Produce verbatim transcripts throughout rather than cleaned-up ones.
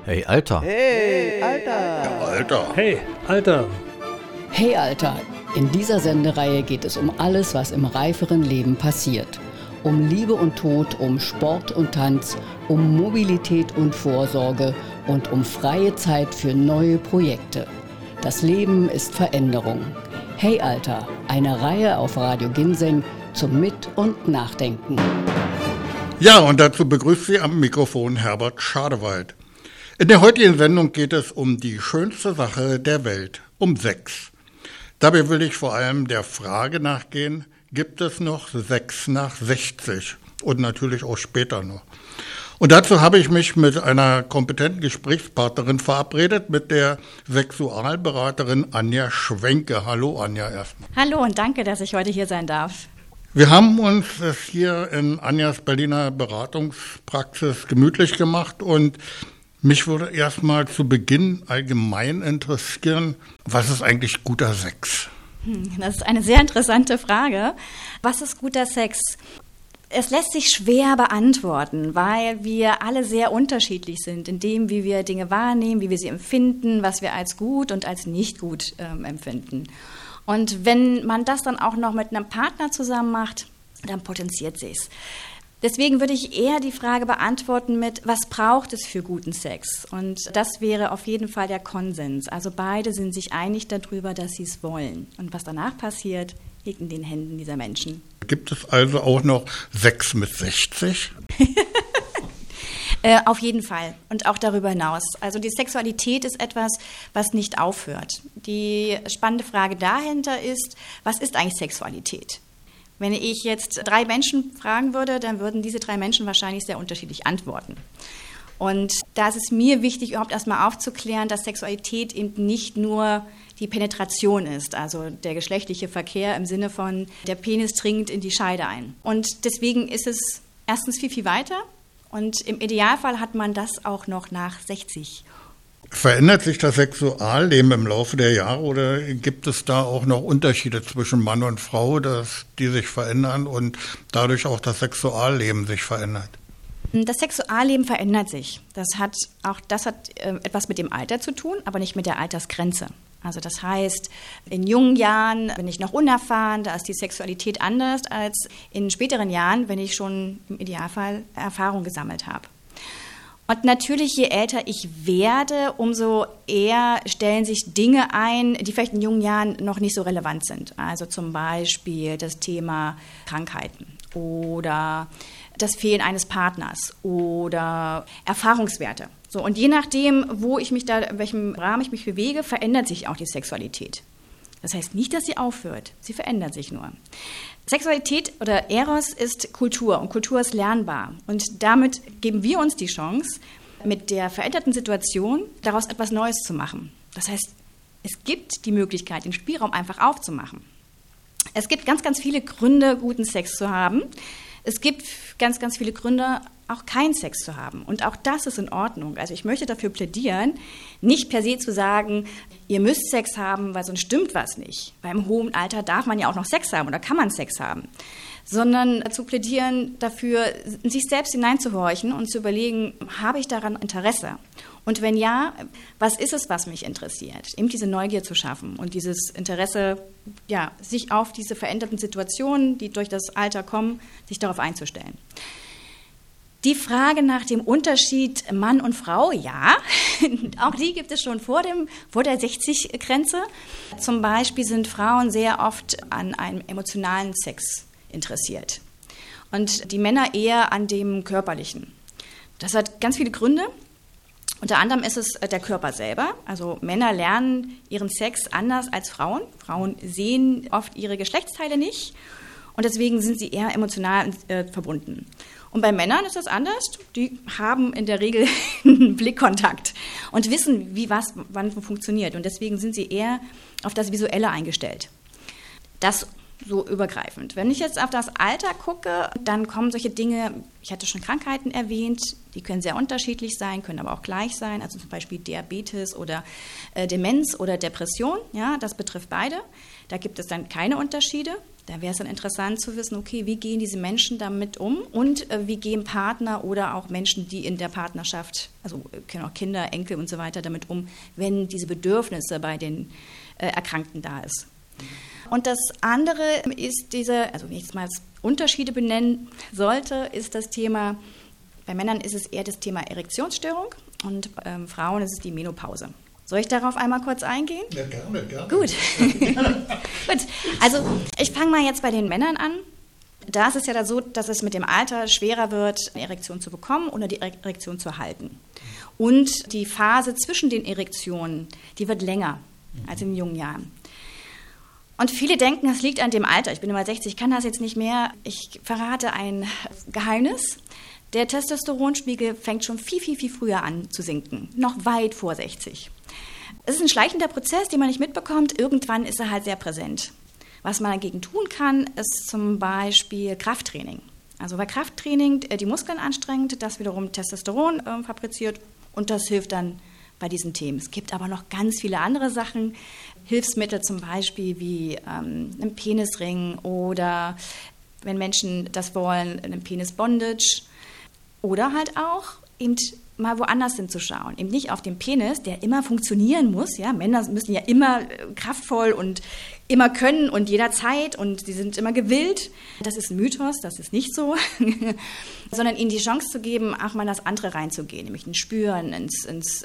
Hey, Alter. Hey, Alter. Ja, Alter. Hey, Alter. Hey, Alter. In dieser Sendereihe geht es um alles, was im reiferen Leben passiert. Um Liebe und Tod, um Sport und Tanz, um Mobilität und Vorsorge und um freie Zeit für neue Projekte. Das Leben ist Veränderung. Hey, Alter. Eine Reihe auf Radio Ginseng zum Mit- und Nachdenken. Ja, und dazu begrüßt Sie am Mikrofon Herbert Schadewald. In der heutigen Sendung geht es um die schönste Sache der Welt, um Sex. Dabei will ich vor allem der Frage nachgehen, gibt es noch Sex nach sechzig? Und natürlich auch später noch. Und dazu habe ich mich mit einer kompetenten Gesprächspartnerin verabredet, mit der Sexualberaterin Anja Schwenke. Hallo Anja erstmal. Hallo und danke, dass ich heute hier sein darf. Wir haben uns es hier in Anjas Berliner Beratungspraxis gemütlich gemacht und mich würde erstmal zu Beginn allgemein interessieren, was ist eigentlich guter Sex? Das ist eine sehr interessante Frage. Was ist guter Sex? Es lässt sich schwer beantworten, weil wir alle sehr unterschiedlich sind in dem, wie wir Dinge wahrnehmen, wie wir sie empfinden, was wir als gut und als nicht gut ähm, empfinden. Und wenn man das dann auch noch mit einem Partner zusammen macht, dann potenziert sich's. Deswegen würde ich eher die Frage beantworten mit, was braucht es für guten Sex? Und das wäre auf jeden Fall der Konsens. Also beide sind sich einig darüber, dass sie es wollen. Und was danach passiert, liegt in den Händen dieser Menschen. Gibt es also auch noch Sex mit sechzig? Äh, auf jeden Fall und auch darüber hinaus. Also die Sexualität ist etwas, was nicht aufhört. Die spannende Frage dahinter ist, was ist eigentlich Sexualität? Wenn ich jetzt drei Menschen fragen würde, dann würden diese drei Menschen wahrscheinlich sehr unterschiedlich antworten. Und da ist es mir wichtig, überhaupt erstmal aufzuklären, dass Sexualität eben nicht nur die Penetration ist, also der geschlechtliche Verkehr im Sinne von, der Penis dringt in die Scheide ein. Und deswegen ist es erstens viel, viel weiter. Und im Idealfall hat man das auch noch nach sechzig. Verändert sich das Sexualleben im Laufe der Jahre oder gibt es da auch noch Unterschiede zwischen Mann und Frau, dass die sich verändern und dadurch auch das Sexualleben sich verändert? Das Sexualleben verändert sich. Das hat auch das hat äh, etwas mit dem Alter zu tun, aber nicht mit der Altersgrenze. Also das heißt, in jungen Jahren bin ich noch unerfahren, da ist die Sexualität anders als in späteren Jahren, wenn ich schon im Idealfall Erfahrung gesammelt habe. Und natürlich, je älter ich werde, umso eher stellen sich Dinge ein, die vielleicht in jungen Jahren noch nicht so relevant sind. Also zum Beispiel das Thema Krankheiten oder das Fehlen eines Partners oder Erfahrungswerte. So, und je nachdem, wo ich mich da, in welchem Rahmen ich mich bewege, verändert sich auch die Sexualität. Das heißt nicht, dass sie aufhört, sie verändert sich nur. Sexualität oder Eros ist Kultur und Kultur ist lernbar. Und damit geben wir uns die Chance, mit der veränderten Situation daraus etwas Neues zu machen. Das heißt, es gibt die Möglichkeit, den Spielraum einfach aufzumachen. Es gibt ganz, ganz viele Gründe, guten Sex zu haben. Es gibt ganz, ganz viele Gründe, auch keinen Sex zu haben. Und auch das ist in Ordnung. Also ich möchte dafür plädieren, nicht per se zu sagen, ihr müsst Sex haben, weil sonst stimmt was nicht. Beim hohen Alter darf man ja auch noch Sex haben oder kann man Sex haben. Sondern zu plädieren dafür, in sich selbst hineinzuhorchen und zu überlegen, habe ich daran Interesse? Und wenn ja, was ist es, was mich interessiert? Eben diese Neugier zu schaffen und dieses Interesse, ja, sich auf diese veränderten Situationen, die durch das Alter kommen, sich darauf einzustellen. Die Frage nach dem Unterschied Mann und Frau, ja, auch die gibt es schon vor, dem, vor der sechzig-Grenze. Zum Beispiel sind Frauen sehr oft an einem emotionalen Sex interessiert und die Männer eher an dem körperlichen. Das hat ganz viele Gründe. Unter anderem ist es der Körper selber. Also Männer lernen ihren Sex anders als Frauen. Frauen sehen oft ihre Geschlechtsteile nicht und deswegen sind sie eher emotional äh, verbunden. Und bei Männern ist das anders. Die haben in der Regel einen Blickkontakt und wissen, wie was wann funktioniert. Und deswegen sind sie eher auf das Visuelle eingestellt. Das so übergreifend. Wenn ich jetzt auf das Alter gucke, dann kommen solche Dinge, ich hatte schon Krankheiten erwähnt, die können sehr unterschiedlich sein, können aber auch gleich sein, also zum Beispiel Diabetes oder äh, Demenz oder Depression, ja, das betrifft beide. Da gibt es dann keine Unterschiede. Da wäre es dann interessant zu wissen, okay, wie gehen diese Menschen damit um und äh, wie gehen Partner oder auch Menschen, die in der Partnerschaft, also können auch Kinder, Enkel und so weiter damit um, wenn diese Bedürfnisse bei den äh, Erkrankten da ist. Und das andere ist diese, also wenn ich jetzt mal Unterschiede benennen sollte, ist das Thema, bei Männern ist es eher das Thema Erektionsstörung und ähm, Frauen ist es die Menopause. Soll ich darauf einmal kurz eingehen? Ja, gerne, gerne. Gut. Gut. Also ich fange mal jetzt bei den Männern an. Da ist es ja so, dass es mit dem Alter schwerer wird, eine Erektion zu bekommen oder die Erektion zu halten. Und die Phase zwischen den Erektionen, die wird länger als in jungen Jahren. Und viele denken, das liegt an dem Alter. Ich bin immer sechzig, ich kann das jetzt nicht mehr. Ich verrate ein Geheimnis. Der Testosteronspiegel fängt schon viel, viel, viel früher an zu sinken. Noch weit vor sechzig. Es ist ein schleichender Prozess, den man nicht mitbekommt. Irgendwann ist er halt sehr präsent. Was man dagegen tun kann, ist zum Beispiel Krafttraining. Also bei Krafttraining die Muskeln anstrengt, das wiederum Testosteron äh, fabriziert und das hilft dann bei diesen Themen. Es gibt aber noch ganz viele andere Sachen, Hilfsmittel zum Beispiel wie ähm, einen Penisring oder, wenn Menschen das wollen, einen Penis-Bondage oder halt auch eben mal woanders hinzuschauen. Eben nicht auf den Penis, der immer funktionieren muss. Ja? Männer müssen ja immer kraftvoll und immer können und jederzeit und sie sind immer gewillt. Das ist ein Mythos, das ist nicht so. Sondern ihnen die Chance zu geben, auch mal in das andere reinzugehen, nämlich ein Spüren, ins, ins,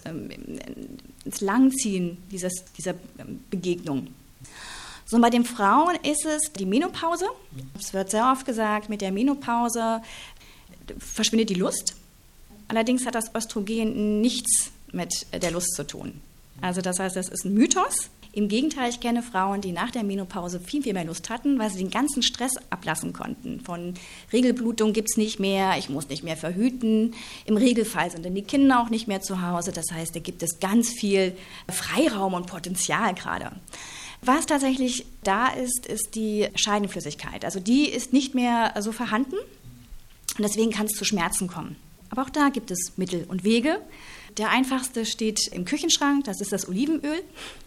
ins Langziehen dieses, dieser Begegnung. So, bei den Frauen ist es die Menopause. Es wird sehr oft gesagt, mit der Menopause verschwindet die Lust. Allerdings hat das Östrogen nichts mit der Lust zu tun. Also das heißt, das ist ein Mythos. Im Gegenteil, ich kenne Frauen, die nach der Menopause viel, viel mehr Lust hatten, weil sie den ganzen Stress ablassen konnten. Von Regelblutung gibt es nicht mehr, ich muss nicht mehr verhüten. Im Regelfall sind dann die Kinder auch nicht mehr zu Hause. Das heißt, da gibt es ganz viel Freiraum und Potenzial gerade. Was tatsächlich da ist, ist die Scheidenflüssigkeit. Also die ist nicht mehr so vorhanden und deswegen kann es zu Schmerzen kommen. Aber auch da gibt es Mittel und Wege. Der einfachste steht im Küchenschrank, das ist das Olivenöl.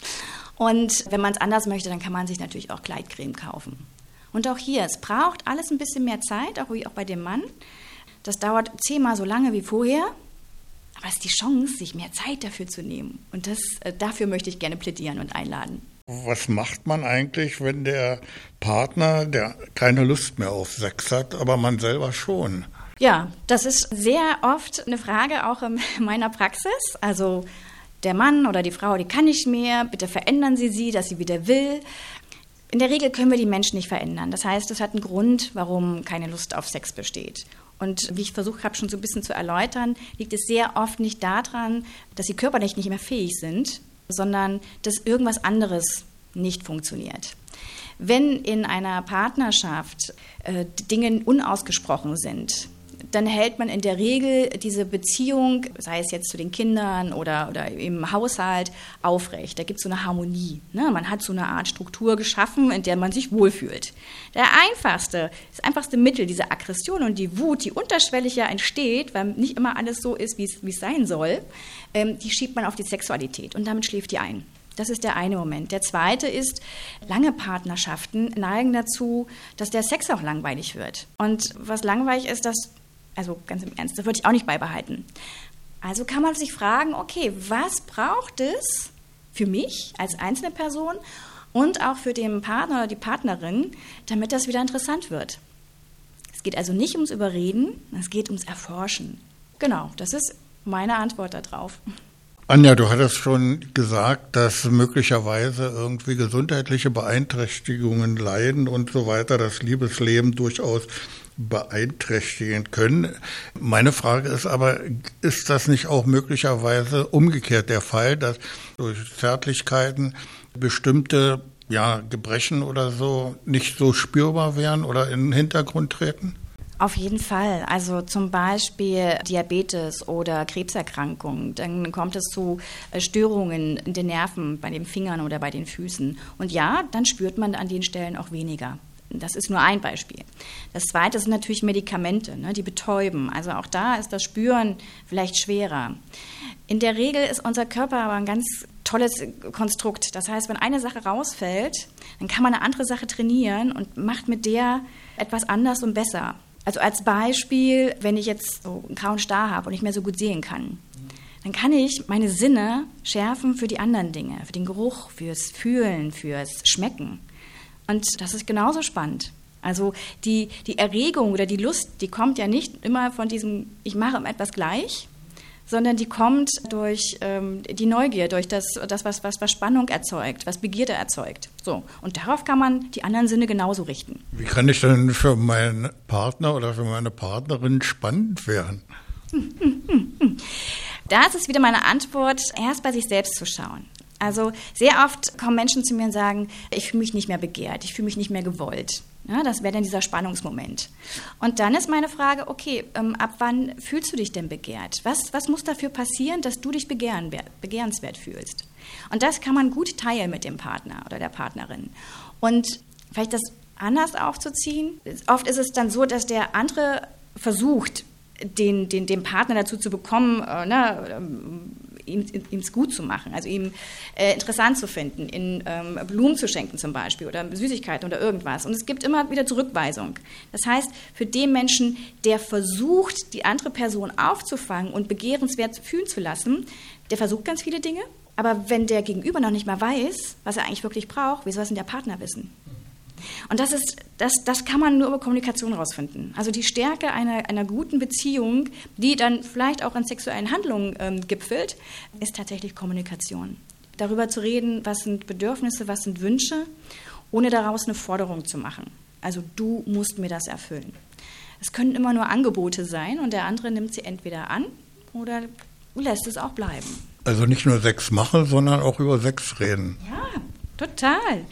Und wenn man es anders möchte, dann kann man sich natürlich auch Gleitcreme kaufen. Und auch hier, es braucht alles ein bisschen mehr Zeit, auch wie auch bei dem Mann. Das dauert zehnmal so lange wie vorher. Aber es ist die Chance, sich mehr Zeit dafür zu nehmen. Und das, dafür möchte ich gerne plädieren und einladen. Was macht man eigentlich, wenn der Partner, der keine Lust mehr auf Sex hat, aber man selber schon? Ja, das ist sehr oft eine Frage auch in meiner Praxis. Also der Mann oder die Frau, die kann nicht mehr, bitte verändern Sie sie, dass sie wieder will. In der Regel können wir die Menschen nicht verändern. Das heißt, es hat einen Grund, warum keine Lust auf Sex besteht. Und wie ich versucht habe, schon so ein bisschen zu erläutern, liegt es sehr oft nicht daran, dass sie körperlich nicht mehr fähig sind, sondern dass irgendwas anderes nicht funktioniert. Wenn in einer Partnerschaft äh, Dinge unausgesprochen sind, dann hält man in der Regel diese Beziehung, sei es jetzt zu den Kindern oder, oder im Haushalt, aufrecht. Da gibt es so eine Harmonie. Ne? Man hat so eine Art Struktur geschaffen, in der man sich wohlfühlt. Der einfachste, das einfachste Mittel, diese Aggression und die Wut, die unterschwellig ja entsteht, weil nicht immer alles so ist, wie es sein soll, ähm, die schiebt man auf die Sexualität und damit schläft die ein. Das ist der eine Moment. Der zweite ist, lange Partnerschaften neigen dazu, dass der Sex auch langweilig wird. Und was langweilig ist, das Also ganz im Ernst, das würde ich auch nicht beibehalten. Also kann man sich fragen, okay, was braucht es für mich als einzelne Person und auch für den Partner oder die Partnerin, damit das wieder interessant wird? Es geht also nicht ums Überreden, es geht ums Erforschen. Genau, das ist meine Antwort darauf. Anja, du hattest schon gesagt, dass möglicherweise irgendwie gesundheitliche Beeinträchtigungen leiden und so weiter, das Liebesleben durchaus beeinträchtigen können. Meine Frage ist aber, ist das nicht auch möglicherweise umgekehrt der Fall, dass durch Zärtlichkeiten bestimmte ja, Gebrechen oder so nicht so spürbar wären oder in den Hintergrund treten? Auf jeden Fall. Also zum Beispiel Diabetes oder Krebserkrankungen. Dann kommt es zu Störungen in den Nerven bei den Fingern oder bei den Füßen. Und ja, dann spürt man an den Stellen auch weniger. Das ist nur ein Beispiel. Das zweite sind natürlich Medikamente, ne, die betäuben. Also auch da ist das Spüren vielleicht schwerer. In der Regel ist unser Körper aber ein ganz tolles Konstrukt. Das heißt, wenn eine Sache rausfällt, dann kann man eine andere Sache trainieren und macht mit der etwas anders und besser. Also als Beispiel, wenn ich jetzt so einen grauen Star habe und nicht mehr so gut sehen kann, dann kann ich meine Sinne schärfen für die anderen Dinge, für den Geruch, fürs Fühlen, fürs Schmecken. Und das ist genauso spannend. Also die, die Erregung oder die Lust, die kommt ja nicht immer von diesem, ich mache etwas gleich, sondern die kommt durch ähm, die Neugier, durch das, das was, was, was Spannung erzeugt, was Begierde erzeugt. So. Und darauf kann man die anderen Sinne genauso richten. Wie kann ich denn für meinen Partner oder für meine Partnerin spannend werden? Hm, hm, hm, hm. Da ist es wieder meine Antwort, erst bei sich selbst zu schauen. Also sehr oft kommen Menschen zu mir und sagen, ich fühle mich nicht mehr begehrt, ich fühle mich nicht mehr gewollt. Ja, das wäre dann dieser Spannungsmoment. Und dann ist meine Frage, okay, ähm, ab wann fühlst du dich denn begehrt? Was, was muss dafür passieren, dass du dich begehren, begehrenswert fühlst? Und das kann man gut teilen mit dem Partner oder der Partnerin. Und vielleicht das anders aufzuziehen. Oft ist es dann so, dass der andere versucht, den, den, den Partner dazu zu bekommen, äh, ne, ihm es gut zu machen, also ihm äh, interessant zu finden, ihm ähm, Blumen zu schenken zum Beispiel oder Süßigkeiten oder irgendwas. Und es gibt immer wieder Zurückweisung. Das heißt, für den Menschen, der versucht, die andere Person aufzufangen und begehrenswert fühlen zu lassen, der versucht ganz viele Dinge, aber wenn der Gegenüber noch nicht mal weiß, was er eigentlich wirklich braucht, wie soll es denn der Partner wissen? Und das ist, das, das kann man nur über Kommunikation rausfinden. Also die Stärke einer, einer guten Beziehung, die dann vielleicht auch in sexuellen Handlungen ähm, gipfelt, ist tatsächlich Kommunikation. Darüber zu reden, was sind Bedürfnisse, was sind Wünsche, ohne daraus eine Forderung zu machen. Also du musst mir das erfüllen. Es können immer nur Angebote sein und der andere nimmt sie entweder an oder lässt es auch bleiben. Also nicht nur Sex machen, sondern auch über Sex reden. Ja, total.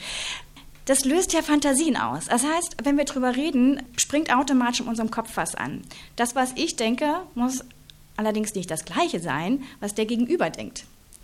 Das löst ja Fantasien aus. Das heißt, wenn wir drüber reden, springt automatisch in unserem Kopf was an. Das, was ich denke, muss allerdings nicht das Gleiche sein, was der Gegenüber denkt.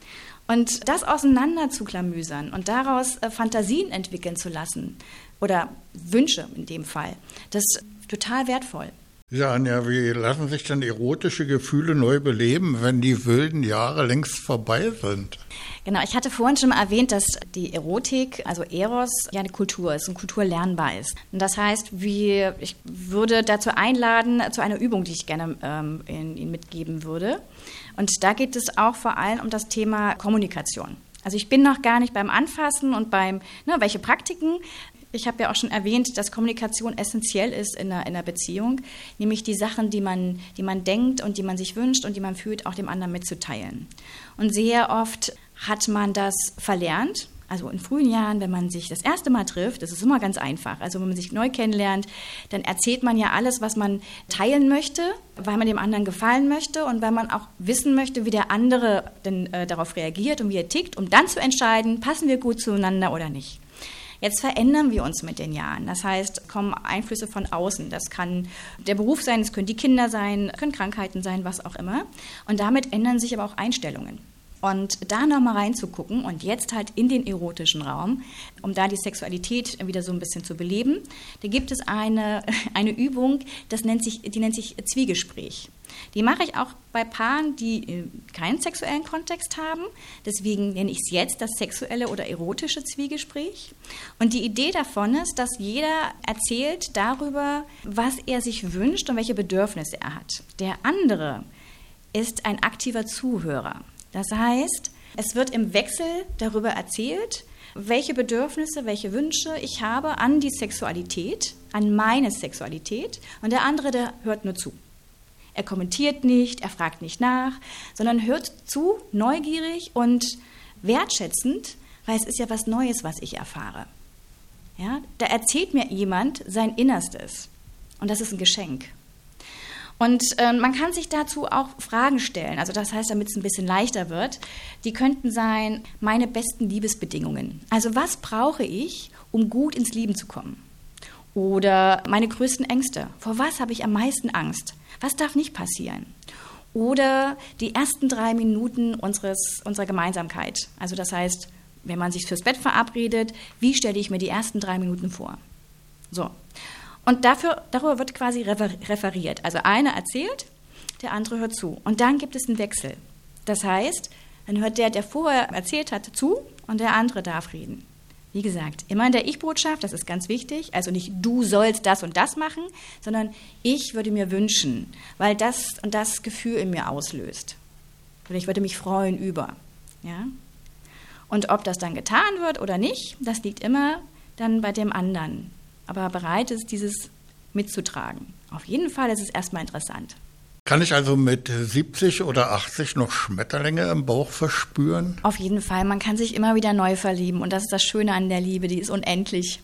Und das auseinander zu klamüsern und daraus äh, Fantasien entwickeln zu lassen oder Wünsche in dem Fall, das ist total wertvoll. Ja, Anja, wie lassen sich denn erotische Gefühle neu beleben, wenn die wilden Jahre längst vorbei sind? Genau, ich hatte vorhin schon mal erwähnt, dass die Erotik, also Eros, ja eine Kultur ist und Kultur lernbar ist. Und das heißt, wie, ich würde dazu einladen, zu einer Übung, die ich gerne ähm, Ihnen mitgeben würde. Und da geht es auch vor allem um das Thema Kommunikation. Also ich bin noch gar nicht beim Anfassen und beim, ne, welche Praktiken. Ich habe ja auch schon erwähnt, dass Kommunikation essentiell ist in einer, in einer Beziehung, nämlich die Sachen, die man, die man denkt und die man sich wünscht und die man fühlt, auch dem anderen mitzuteilen. Und sehr oft hat man das verlernt. Also in frühen Jahren, wenn man sich das erste Mal trifft, das ist immer ganz einfach. Also wenn man sich neu kennenlernt, dann erzählt man ja alles, was man teilen möchte, weil man dem anderen gefallen möchte und weil man auch wissen möchte, wie der andere denn äh, darauf reagiert und wie er tickt, um dann zu entscheiden, passen wir gut zueinander oder nicht. Jetzt verändern wir uns mit den Jahren. Das heißt, kommen Einflüsse von außen. Das kann der Beruf sein, es können die Kinder sein, können Krankheiten sein, was auch immer. Und damit ändern sich aber auch Einstellungen. Und da nochmal reinzugucken und jetzt halt in den erotischen Raum, um da die Sexualität wieder so ein bisschen zu beleben, da gibt es eine, eine Übung, das nennt sich, die nennt sich Zwiegespräch. Die mache ich auch bei Paaren, die keinen sexuellen Kontext haben. Deswegen nenne ich es jetzt das sexuelle oder erotische Zwiegespräch. Und die Idee davon ist, dass jeder erzählt darüber, was er sich wünscht und welche Bedürfnisse er hat. Der andere ist ein aktiver Zuhörer. Das heißt, es wird im Wechsel darüber erzählt, welche Bedürfnisse, welche Wünsche ich habe an die Sexualität, an meine Sexualität. Und der andere, der hört nur zu. Er kommentiert nicht, er fragt nicht nach, sondern hört zu, neugierig und wertschätzend, weil es ist ja was Neues, was ich erfahre. Ja, da erzählt mir jemand sein Innerstes und das ist ein Geschenk. Und äh, man kann sich dazu auch Fragen stellen, also das heißt, damit es ein bisschen leichter wird, die könnten sein, meine besten Liebesbedingungen. Also was brauche ich, um gut ins Lieben zu kommen? Oder meine größten Ängste. Vor was habe ich am meisten Angst? Was darf nicht passieren? Oder die ersten drei Minuten unseres, unserer Gemeinsamkeit. Also das heißt, wenn man sich fürs Bett verabredet, wie stelle ich mir die ersten drei Minuten vor? So. Und dafür, darüber wird quasi referiert. Also einer erzählt, der andere hört zu. Und dann gibt es einen Wechsel. Das heißt, dann hört der, der vorher erzählt hat, zu und der andere darf reden. Wie gesagt, immer in der Ich-Botschaft, das ist ganz wichtig. Also nicht du sollst das und das machen, sondern ich würde mir wünschen, weil das und das Gefühl in mir auslöst. Oder ich würde mich freuen über. Ja? Und ob das dann getan wird oder nicht, das liegt immer dann bei dem anderen. Aber bereit ist, dieses mitzutragen. Auf jeden Fall ist es erstmal interessant. Kann ich also mit siebzig oder achtzig noch Schmetterlinge im Bauch verspüren? Auf jeden Fall, man kann sich immer wieder neu verlieben und das ist das Schöne an der Liebe, die ist unendlich.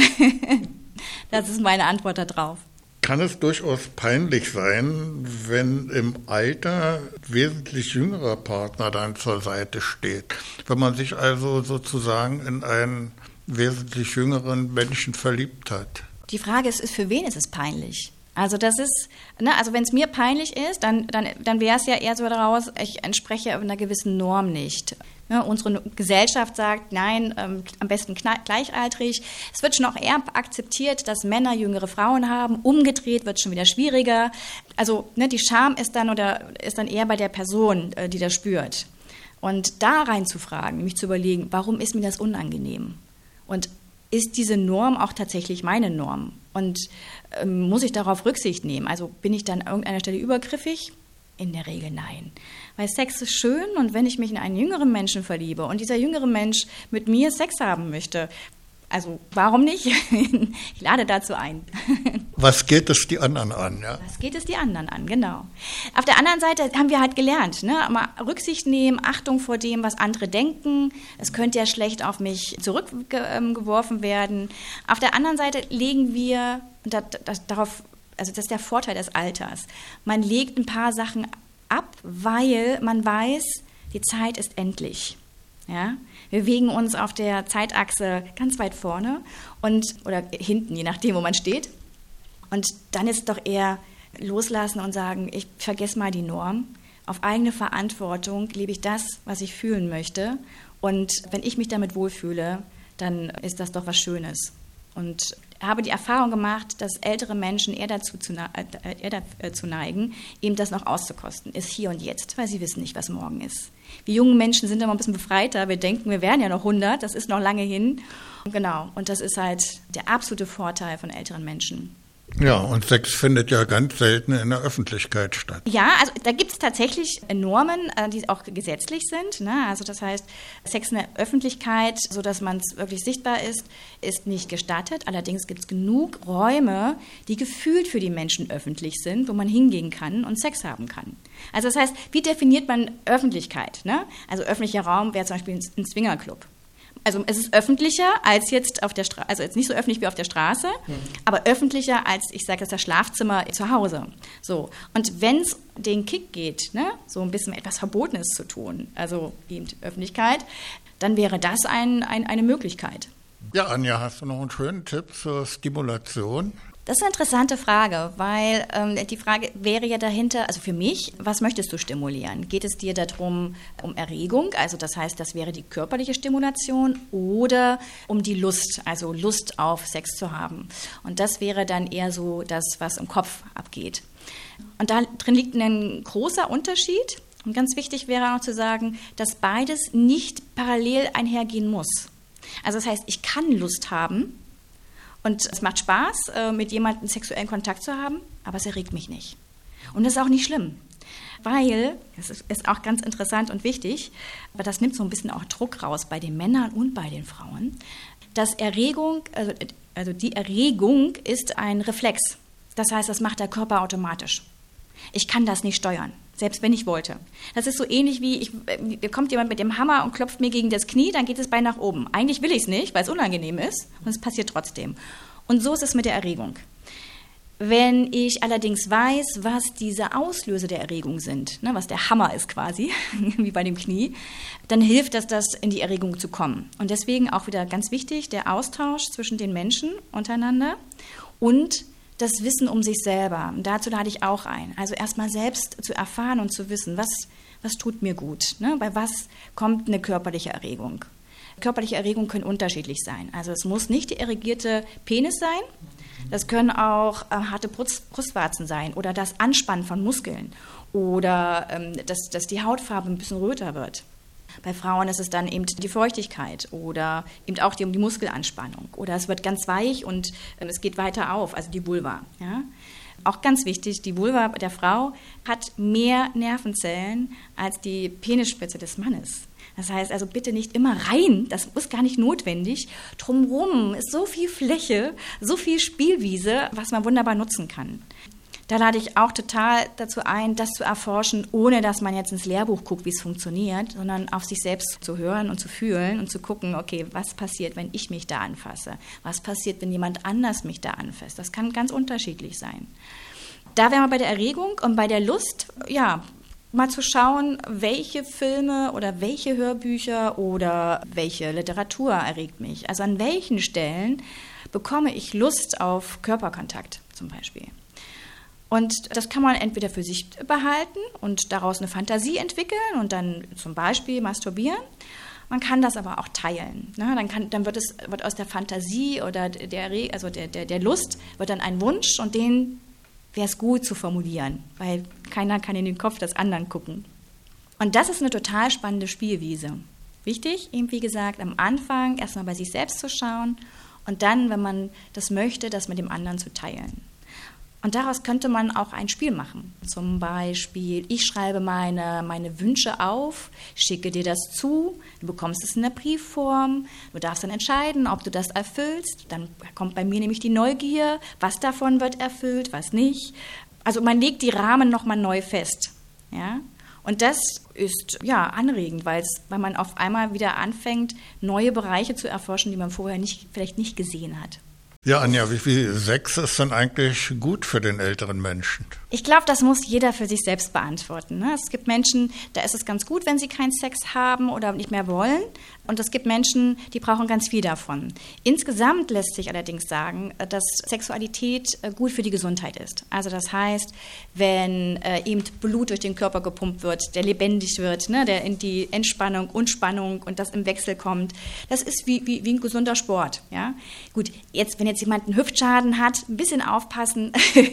Das ist meine Antwort darauf. Kann es durchaus peinlich sein, wenn im Alter wesentlich jüngerer Partner dann zur Seite steht? Wenn man sich also sozusagen in einen wesentlich jüngeren Menschen verliebt hat? Die Frage ist, für wen ist es peinlich? Also das ist, ne, also wenn es mir peinlich ist, dann, dann, dann wäre es ja eher so daraus, ich entspreche einer gewissen Norm nicht. Ne, unsere Gesellschaft sagt, nein, ähm, am besten gleichaltrig. Es wird schon auch eher akzeptiert, dass Männer jüngere Frauen haben. Umgedreht wird es schon wieder schwieriger. Also ne, die Scham ist dann oder ist dann eher bei der Person, äh, die das spürt. Und da reinzufragen, mich zu überlegen, warum ist mir das unangenehm? Und ist diese Norm auch tatsächlich meine Norm? Und ähm, muss ich darauf Rücksicht nehmen? Also bin ich dann an irgendeiner Stelle übergriffig? In der Regel nein. Weil Sex ist schön und wenn ich mich in einen jüngeren Menschen verliebe und dieser jüngere Mensch mit mir Sex haben möchte, also warum nicht? Ich lade dazu ein. Was geht es die anderen an? Ja? Was geht es die anderen an, genau. Auf der anderen Seite haben wir halt gelernt, ne? Mal Rücksicht nehmen, Achtung vor dem, was andere denken. Es könnte ja schlecht auf mich zurückgeworfen werden. Auf der anderen Seite legen wir, und das, das, darauf, also das ist der Vorteil des Alters, man legt ein paar Sachen ab, weil man weiß, die Zeit ist endlich. Ja? Wir bewegen uns auf der Zeitachse ganz weit vorne und oder hinten, je nachdem, wo man steht. Und dann ist es doch eher loslassen und sagen, ich vergesse mal die Norm. Auf eigene Verantwortung lebe ich das, was ich fühlen möchte. Und wenn ich mich damit wohlfühle, dann ist das doch was Schönes. Und ich habe die Erfahrung gemacht, dass ältere Menschen eher dazu zu, äh, eher dazu neigen, eben das noch auszukosten, ist hier und jetzt, weil sie wissen nicht, was morgen ist. Wir jungen Menschen sind immer ein bisschen befreiter. Wir denken, wir wären ja noch hundert, das ist noch lange hin. Genau, und das ist halt der absolute Vorteil von älteren Menschen. Ja, und Sex findet ja ganz selten in der Öffentlichkeit statt. Ja, also da gibt es tatsächlich Normen, die auch gesetzlich sind. Ne? Also das heißt, Sex in der Öffentlichkeit, sodass man es wirklich sichtbar ist, ist nicht gestattet. Allerdings gibt es genug Räume, die gefühlt für die Menschen öffentlich sind, wo man hingehen kann und Sex haben kann. Also das heißt, wie definiert man Öffentlichkeit? Ne? Also öffentlicher Raum wäre zum Beispiel ein Swingerclub. Also es ist öffentlicher als jetzt auf der Straße, also jetzt nicht so öffentlich wie auf der Straße, mhm. aber öffentlicher als, ich sage jetzt, das Schlafzimmer zu Hause. So. Und wenn es den Kick geht, ne, so ein bisschen etwas Verbotenes zu tun, also eben Öffentlichkeit, dann wäre das ein, ein, eine Möglichkeit. Ja, Anja, hast du noch einen schönen Tipp zur Stimulation? Das ist eine interessante Frage, weil ähm, die Frage wäre ja dahinter, also für mich, was möchtest du stimulieren? Geht es dir darum, um Erregung, also das heißt, das wäre die körperliche Stimulation, oder um die Lust, also Lust auf Sex zu haben? Und das wäre dann eher so das, was im Kopf abgeht. Und da drin liegt ein großer Unterschied. Und ganz wichtig wäre auch zu sagen, dass beides nicht parallel einhergehen muss. Also das heißt, ich kann Lust haben, und es macht Spaß, mit jemandem sexuellen Kontakt zu haben, aber es erregt mich nicht. Und das ist auch nicht schlimm, weil, das ist auch ganz interessant und wichtig, aber das nimmt so ein bisschen auch Druck raus bei den Männern und bei den Frauen, dass Erregung, also, also die Erregung ist ein Reflex. Das heißt, das macht der Körper automatisch. Ich kann das nicht steuern, selbst wenn ich wollte. Das ist so ähnlich wie, ich, kommt jemand mit dem Hammer und klopft mir gegen das Knie, dann geht das Bein nach oben. Eigentlich will ich es nicht, weil es unangenehm ist, und es passiert trotzdem. Und so ist es mit der Erregung. Wenn ich allerdings weiß, was diese Auslöser der Erregung sind, ne, was der Hammer ist quasi, wie bei dem Knie, dann hilft das, das in die Erregung zu kommen. Und deswegen auch wieder ganz wichtig, der Austausch zwischen den Menschen untereinander und das Wissen um sich selber. Und dazu lade ich auch ein. Also erstmal selbst zu erfahren und zu wissen, was, was tut mir gut. Ne? Bei was kommt eine körperliche Erregung? Körperliche Erregungen können unterschiedlich sein. Also es muss nicht der erregierte Penis sein. Das können auch äh, harte Brust, Brustwarzen sein oder das Anspannen von Muskeln oder ähm, dass, dass die Hautfarbe ein bisschen röter wird. Bei Frauen ist es dann eben die Feuchtigkeit oder eben auch die, um die Muskelanspannung. Oder es wird ganz weich und es geht weiter auf, also die Vulva. Ja? Auch ganz wichtig, die Vulva der Frau hat mehr Nervenzellen als die Penisspitze des Mannes. Das heißt also bitte nicht immer rein, das ist gar nicht notwendig. Drumherum ist so viel Fläche, so viel Spielwiese, was man wunderbar nutzen kann. Da lade ich auch total dazu ein, das zu erforschen, ohne dass man jetzt ins Lehrbuch guckt, wie es funktioniert, sondern auf sich selbst zu hören und zu fühlen und zu gucken, okay, was passiert, wenn ich mich da anfasse? Was passiert, wenn jemand anders mich da anfasst? Das kann ganz unterschiedlich sein. Da wären wir bei der Erregung und bei der Lust, ja, mal zu schauen, welche Filme oder welche Hörbücher oder welche Literatur erregt mich. Also an welchen Stellen bekomme ich Lust auf Körperkontakt zum Beispiel. Und das kann man entweder für sich behalten und daraus eine Fantasie entwickeln und dann zum Beispiel masturbieren. Man kann das aber auch teilen. Ne? Dann, kann, dann wird es wird aus der Fantasie oder der, also der, der, der Lust wird dann ein Wunsch und den wäre es gut zu formulieren, weil keiner kann in den Kopf des anderen gucken. Und das ist eine total spannende Spielwiese. Wichtig, eben wie gesagt, am Anfang erstmal bei sich selbst zu schauen und dann, wenn man das möchte, das mit dem anderen zu teilen. Und daraus könnte man auch ein Spiel machen. Zum Beispiel, ich schreibe meine, meine Wünsche auf, schicke dir das zu, du bekommst es in der Briefform, du darfst dann entscheiden, ob du das erfüllst. Dann kommt bei mir nämlich die Neugier, was davon wird erfüllt, was nicht. Also man legt die Rahmen nochmal neu fest. Ja? Und das ist ja anregend, weil es, weil man auf einmal wieder anfängt, neue Bereiche zu erforschen, die man vorher nicht, vielleicht nicht gesehen hat. Ja, Anja, wie viel Sex ist denn eigentlich gut für den älteren Menschen? Ich glaube, das muss jeder für sich selbst beantworten. Ne? Es gibt Menschen, da ist es ganz gut, wenn sie keinen Sex haben oder nicht mehr wollen. Und es gibt Menschen, die brauchen ganz viel davon. Insgesamt lässt sich allerdings sagen, dass Sexualität gut für die Gesundheit ist. Also das heißt, wenn äh, eben Blut durch den Körper gepumpt wird, der lebendig wird, ne, der in die Entspannung und Spannung und das im Wechsel kommt, das ist wie, wie, wie ein gesunder Sport. Ja? Gut, jetzt, wenn jetzt jemand einen Hüftschaden hat, ein bisschen aufpassen.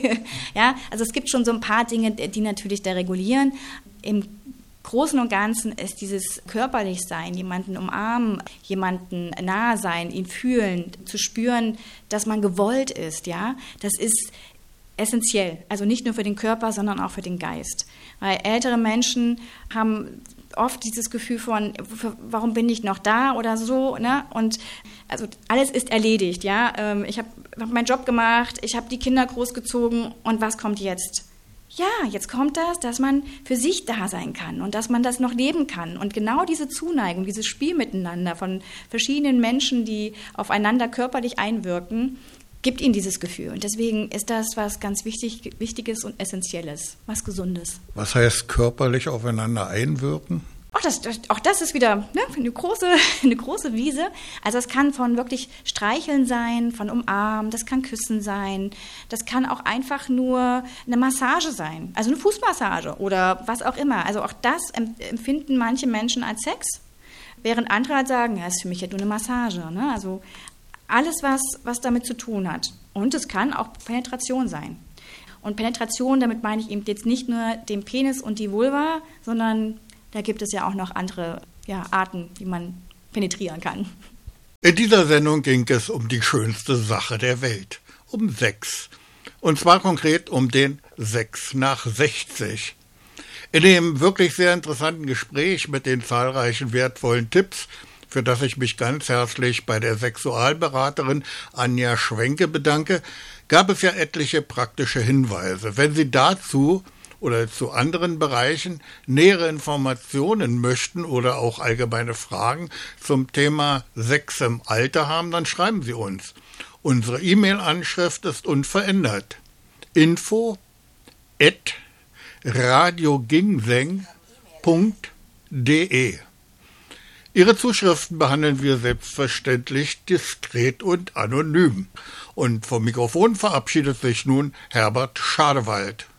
Ja? Also es gibt schon so ein paar Dinge, die natürlich da regulieren. Im Großen und Ganzen ist dieses Körperlichsein, jemanden umarmen, jemanden nahe sein, ihn fühlen, zu spüren, dass man gewollt ist, ja, das ist essentiell. Also nicht nur für den Körper, sondern auch für den Geist. Weil ältere Menschen haben oft dieses Gefühl von, warum bin ich noch da oder so, ne? Und also alles ist erledigt, ja. Ich habe hab meinen Job gemacht, ich habe die Kinder großgezogen und was kommt jetzt? Ja, jetzt kommt das, dass man für sich da sein kann und dass man das noch leben kann. Und genau diese Zuneigung, dieses Spiel miteinander von verschiedenen Menschen, die aufeinander körperlich einwirken, gibt ihnen dieses Gefühl. Und deswegen ist das was ganz wichtig, Wichtiges und Essentielles, was Gesundes. Was heißt körperlich aufeinander einwirken? Auch das, das, auch das ist wieder ne, eine, große, eine große Wiese. Also es kann von wirklich Streicheln sein, von Umarmen, das kann Küssen sein, das kann auch einfach nur eine Massage sein, also eine Fußmassage oder was auch immer. Also auch das empfinden manche Menschen als Sex, während andere halt sagen, ja, ist für mich ja nur eine Massage. Ne? Also alles, was, was damit zu tun hat. Und es kann auch Penetration sein. Und Penetration, damit meine ich eben jetzt nicht nur den Penis und die Vulva, sondern da gibt es ja auch noch andere ja, Arten, wie man penetrieren kann. In dieser Sendung ging es um die schönste Sache der Welt, um Sex. Und zwar konkret um den Sex nach sechzig. In dem wirklich sehr interessanten Gespräch mit den zahlreichen wertvollen Tipps, für das ich mich ganz herzlich bei der Sexualberaterin Anja Schwenke bedanke, gab es ja etliche praktische Hinweise. Wenn Sie dazu oder zu anderen Bereichen nähere Informationen möchten oder auch allgemeine Fragen zum Thema Sex im Alter haben, dann schreiben Sie uns. Unsere E-Mail-Anschrift ist unverändert. info at radiogingseng punkt de. Ihre Zuschriften behandeln wir selbstverständlich diskret und anonym. Und vom Mikrofon verabschiedet sich nun Herbert Schadewald.